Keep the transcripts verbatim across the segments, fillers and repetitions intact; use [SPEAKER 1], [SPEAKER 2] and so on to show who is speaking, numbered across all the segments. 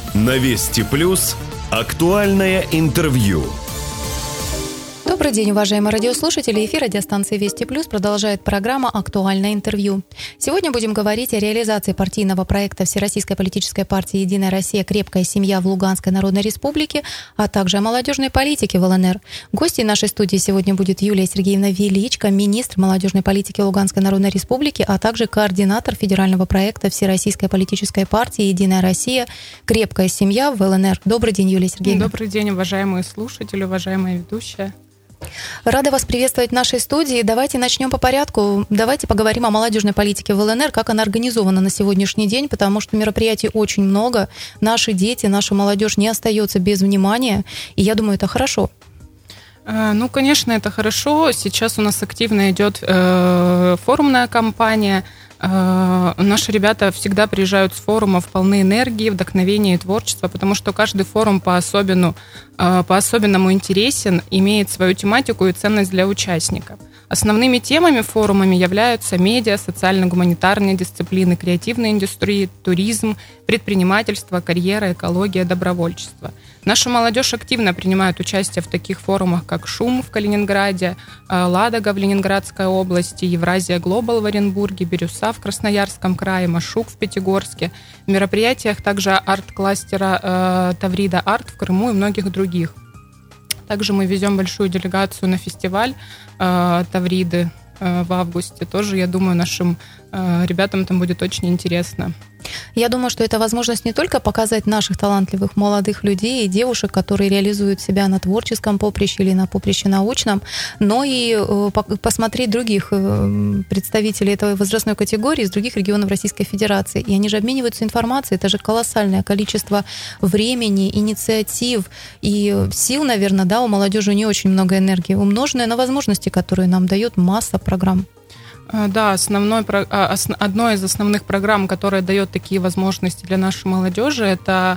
[SPEAKER 1] На Вести Плюс актуальное интервью.
[SPEAKER 2] Добрый день, уважаемые радиослушатели. Эфир радиостанции Вести Плюс продолжает программа «Актуальное интервью». Сегодня будем говорить о реализации партийного проекта Всероссийской политической партии «Единая Россия. Крепкая семья» в Луганской Народной Республике, а также о молодежной политике в ЛНР. Гостьей нашей студии сегодня будет Юлия Сергеевна Величко, министр молодежной политики Луганской Народной Республики, а также координатор федерального проекта Всероссийской политической партии «Единая Россия. Крепкая семья» в ЛНР. Добрый день, Юлия Сергеевна.
[SPEAKER 3] Добрый день, уважаемые слушатели, уважаемая ведущая.
[SPEAKER 2] Рада вас приветствовать в нашей студии. Давайте начнем по порядку. Давайте поговорим о молодежной политике в ЛНР, как она организована на сегодняшний день, потому что мероприятий очень много. Наши дети, наша молодежь не остается без внимания, и я думаю, это хорошо.
[SPEAKER 3] Ну, конечно, это хорошо. Сейчас у нас активно идет э, форумная кампания. Э, наши ребята всегда приезжают с форумов полны энергии, вдохновения и творчества, потому что каждый форум по-особенному, э, по-особенному интересен, имеет свою тематику и ценность для участников. Основными темами форумами являются медиа, социально-гуманитарные дисциплины, креативная индустрия, туризм, предпринимательство, карьера, экология, добровольчество. Наша молодежь активно принимает участие в таких форумах, как «Шум» в Калининграде, «Ладога» в Ленинградской области, «Евразия Глобал» в Оренбурге, «Бирюса» в Красноярском крае, «Машук» в Пятигорске. В мероприятиях также арт-кластера э, «Таврида Арт» в Крыму и многих других. Также мы везем большую делегацию на фестиваль э, Тавриды э, в августе. Тоже, я думаю, нашим э, ребятам там будет очень интересно.
[SPEAKER 2] Я думаю, что это возможность не только показать наших талантливых молодых людей и девушек, которые реализуют себя на творческом поприще или на поприще научном, но и посмотреть других представителей этой возрастной категории из других регионов Российской Федерации. И они же обмениваются информацией. Это же колоссальное количество времени, инициатив и сил, наверное, да, у молодежи не очень много энергии, умноженное на возможности, которые нам дает масса программ.
[SPEAKER 3] Да, основной, одной из основных программ, которая дает такие возможности для нашей молодежи, это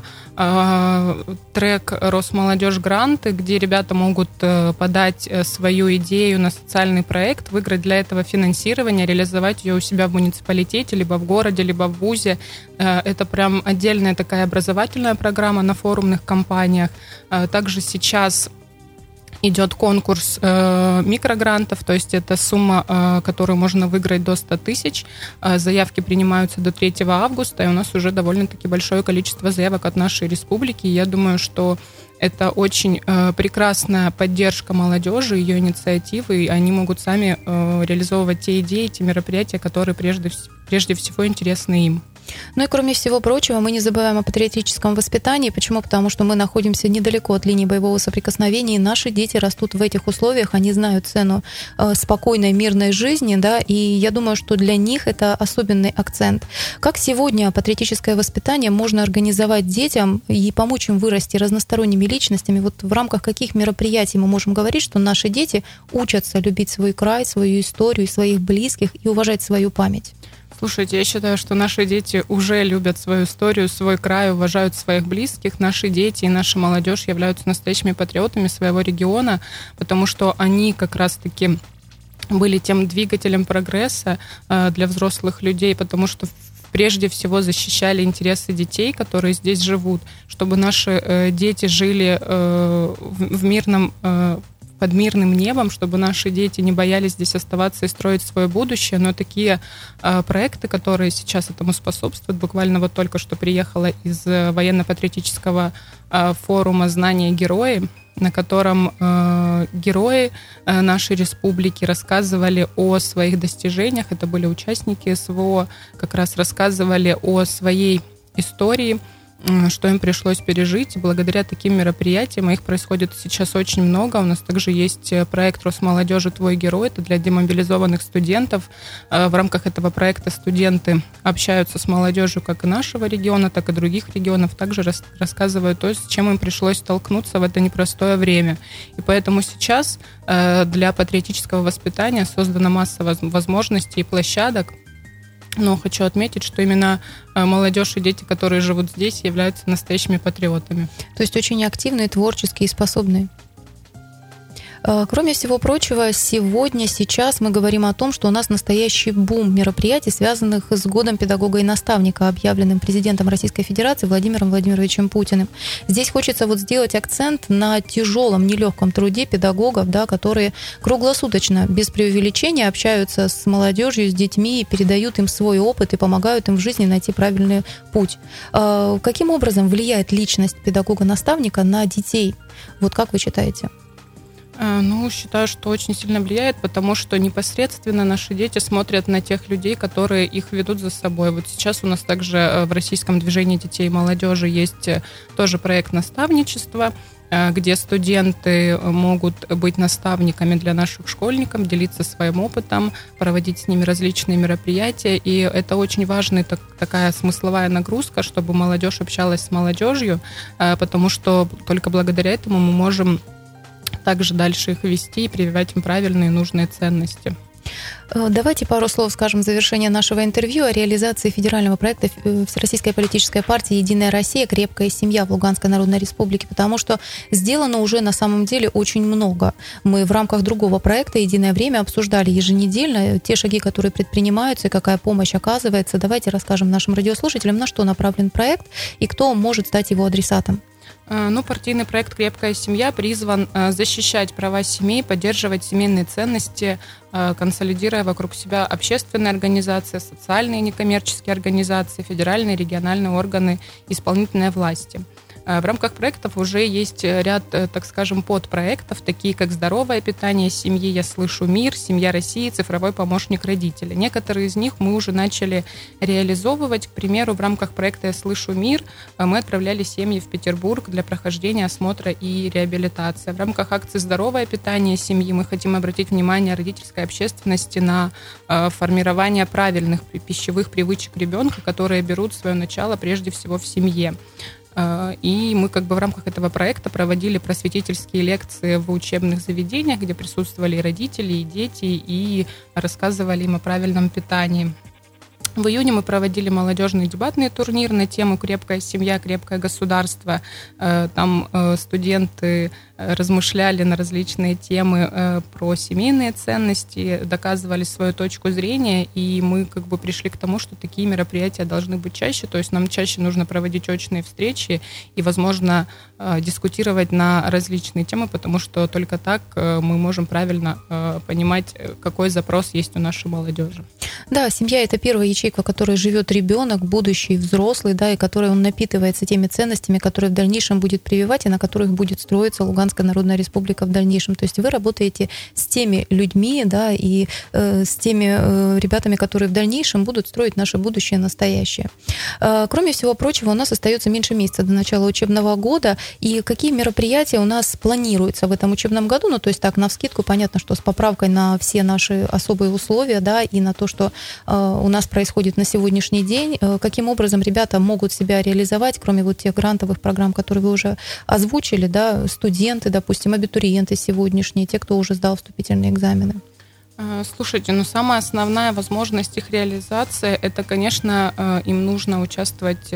[SPEAKER 3] э, трек «Росмолодежь Гранты», где ребята могут подать свою идею на социальный проект, выиграть для этого финансирование, реализовать ее у себя в муниципалитете, либо в городе, либо в вузе. Э, это прям отдельная такая образовательная программа на форумных кампаниях. Э, также сейчас идет конкурс э, микрогрантов, то есть это сумма, э, которую можно выиграть до сто тысяч. Э, заявки принимаются до третьего августа, и у нас уже довольно-таки большое количество заявок от нашей республики. И я думаю, что это очень э, прекрасная поддержка молодежи, ее инициативы, и они могут сами э, реализовывать те идеи, те мероприятия, которые прежде, прежде всего интересны им.
[SPEAKER 2] Ну и кроме всего прочего, мы не забываем о патриотическом воспитании. Почему? Потому что мы находимся недалеко от линии боевого соприкосновения, и наши дети растут в этих условиях, они знают цену э, спокойной, мирной жизни, да, и я думаю, что для них это особенный акцент. Как сегодня патриотическое воспитание можно организовать детям и помочь им вырасти разносторонними личностями? Вот в рамках каких мероприятий мы можем говорить, что наши дети учатся любить свой край, свою историю, своих близких и уважать свою память?
[SPEAKER 3] Слушайте, я считаю, что наши дети уже любят свою историю, свой край, уважают своих близких. Наши дети и наша молодежь являются настоящими патриотами своего региона, потому что они как раз-таки были тем двигателем прогресса для взрослых людей, потому что прежде всего защищали интересы детей, которые здесь живут, чтобы наши дети жили в мирном под мирным небом, чтобы наши дети не боялись здесь оставаться и строить свое будущее. Но такие э, проекты, которые сейчас этому способствуют, буквально вот только что приехала из военно-патриотического э, форума «Знания и герои», на котором э, герои э, нашей республики рассказывали о своих достижениях. Это были участники СВО, как раз рассказывали о своей истории, что им пришлось пережить. И благодаря таким мероприятиям, их происходит сейчас очень много. У нас также есть проект «Росмолодежи. Твой герой». Это для демобилизованных студентов. В рамках этого проекта студенты общаются с молодежью как и нашего региона, так и других регионов. Также рас- рассказывают то, с чем им пришлось столкнуться в это непростое время. И поэтому сейчас для патриотического воспитания создана масса возможностей и площадок. Но хочу отметить, что именно молодежь и дети, которые живут здесь, являются настоящими патриотами.
[SPEAKER 2] То есть очень активные, творческие и способные. Кроме всего прочего, сегодня, сейчас мы говорим о том, что у нас настоящий бум мероприятий, связанных с годом педагога и наставника, объявленным президентом Российской Федерации Владимиром Владимировичем Путиным. Здесь хочется вот сделать акцент на тяжелом, нелегком труде педагогов, да, которые круглосуточно, без преувеличения, общаются с молодежью, с детьми, передают им свой опыт и помогают им в жизни найти правильный путь. Каким образом влияет личность педагога-наставника на детей? Вот как вы считаете?
[SPEAKER 3] Ну, считаю, что очень сильно влияет, потому что непосредственно наши дети смотрят на тех людей, которые их ведут за собой. Вот сейчас у нас также в российском движении детей и молодежи есть тоже проект наставничества, где студенты могут быть наставниками для наших школьников, делиться своим опытом, проводить с ними различные мероприятия. И это очень важная так, такая смысловая нагрузка, чтобы молодежь общалась с молодежью, потому что только благодаря этому мы можем также дальше их вести и прививать им правильные и нужные ценности.
[SPEAKER 2] Давайте пару слов скажем в завершение нашего интервью о реализации федерального проекта Всероссийской политической партии «Единая Россия. Крепкая семья» в Луганской Народной Республике, потому что сделано уже на самом деле очень много. Мы в рамках другого проекта «Единое время» обсуждали еженедельно те шаги, которые предпринимаются и какая помощь оказывается. Давайте расскажем нашим радиослушателям, на что направлен проект и кто может стать его адресатом.
[SPEAKER 3] Ну, партийный проект «Крепкая семья» призван защищать права семей, поддерживать семейные ценности, консолидируя вокруг себя общественные организации, социальные некоммерческие организации, федеральные, региональные органы исполнительной власти. В рамках проектов уже есть ряд, так скажем, подпроектов, такие как «Здоровое питание семьи», «Я слышу мир», «Семья России», «Цифровой помощник родителя». Некоторые из них мы уже начали реализовывать. К примеру, в рамках проекта «Я слышу мир» мы отправляли семьи в Петербург для прохождения осмотра и реабилитации. В рамках акции «Здоровое питание семьи» мы хотим обратить внимание родительской общественности на формирование правильных пищевых привычек ребенка, которые берут свое начало прежде всего в семье. И мы как бы в рамках этого проекта проводили просветительские лекции в учебных заведениях, где присутствовали и родители, и дети, и рассказывали им о правильном питании. В июне мы проводили молодежный дебатный турнир на тему «Крепкая семья, крепкое государство». Там студенты размышляли на различные темы про семейные ценности, доказывали свою точку зрения, и мы как бы пришли к тому, что такие мероприятия должны быть чаще, то есть нам чаще нужно проводить очные встречи и, возможно, дискутировать на различные темы, потому что только так мы можем правильно понимать, какой запрос есть у нашей молодежи.
[SPEAKER 2] Да, семья — это первая ячейка, в которой живет ребенок, будущий взрослый, да, и который он напитывается теми ценностями, которые в дальнейшем будет прививать и на которых будет строиться Луганская Народная Республика в дальнейшем. То есть вы работаете с теми людьми, да, и э, с теми э, ребятами, которые в дальнейшем будут строить наше будущее, настоящее. Э, кроме всего прочего, у нас остается меньше месяца до начала учебного года. И какие мероприятия у нас планируются в этом учебном году? Ну, то есть так, навскидку, понятно, что с поправкой на все наши особые условия, да, и на то, что э, у нас происходит на сегодняшний день. Э, каким образом ребята могут себя реализовать, кроме вот тех грантовых программ, которые вы уже озвучили, да, студенты, допустим, абитуриенты сегодняшние, те, кто уже сдал вступительные экзамены?
[SPEAKER 3] Слушайте, ну самая основная возможность их реализации, это, конечно, им нужно участвовать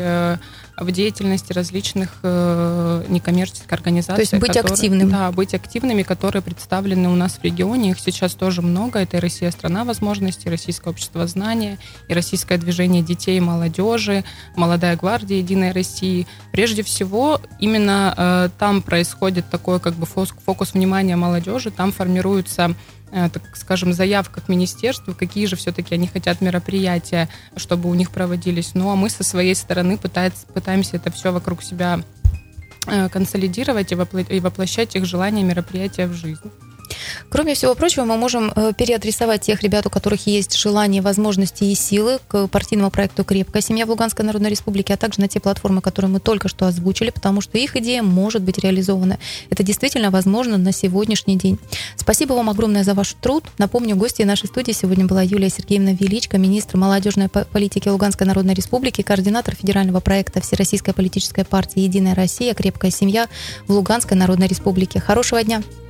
[SPEAKER 3] в деятельности различных некоммерческих организаций.
[SPEAKER 2] То есть быть
[SPEAKER 3] которые,
[SPEAKER 2] активным.
[SPEAKER 3] Да, быть активными, которые представлены у нас в регионе. Их сейчас тоже много. Это и «Россия – страна возможностей», Российское общество знания, и Российское движение детей и молодежи, «Молодая гвардия Единой России». Прежде всего, именно э, там происходит такой как бы фокус внимания молодежи, там формируются, так скажем, заявка к министерству, какие же все-таки они хотят мероприятия, чтобы у них проводились. Ну, а мы со своей стороны пытаемся, пытаемся это все вокруг себя консолидировать и воплощать их желания и мероприятия в жизнь.
[SPEAKER 2] Кроме всего прочего, мы можем переадресовать тех ребят, у которых есть желание, возможности и силы, к партийному проекту «Крепкая семья» в Луганской Народной Республике, а также на те платформы, которые мы только что озвучили, потому что их идея может быть реализована. Это действительно возможно на сегодняшний день. Спасибо вам огромное за ваш труд. Напомню, гостьей нашей студии сегодня была Юлия Сергеевна Величко, министр молодежной политики Луганской Народной Республики, координатор федерального проекта Всероссийской политической партии «Единая Россия. Крепкая семья» в Луганской Народной Республике. Хорошего дня!